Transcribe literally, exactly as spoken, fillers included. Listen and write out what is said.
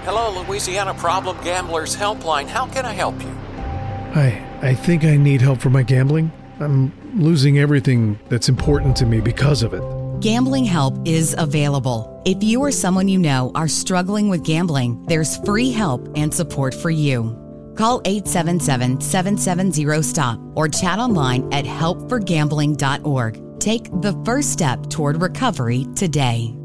Hello, Louisiana Problem Gamblers Helpline. How can I help you? Hi, I think I need help for my gambling. I'm losing everything that's important to me because of it. Gambling help is available. If you or someone you know are struggling with gambling, there's free help and support for you. Call eight seven seven, seven seven zero, stop or chat online at help for gambling dot org. Take the first step toward recovery today.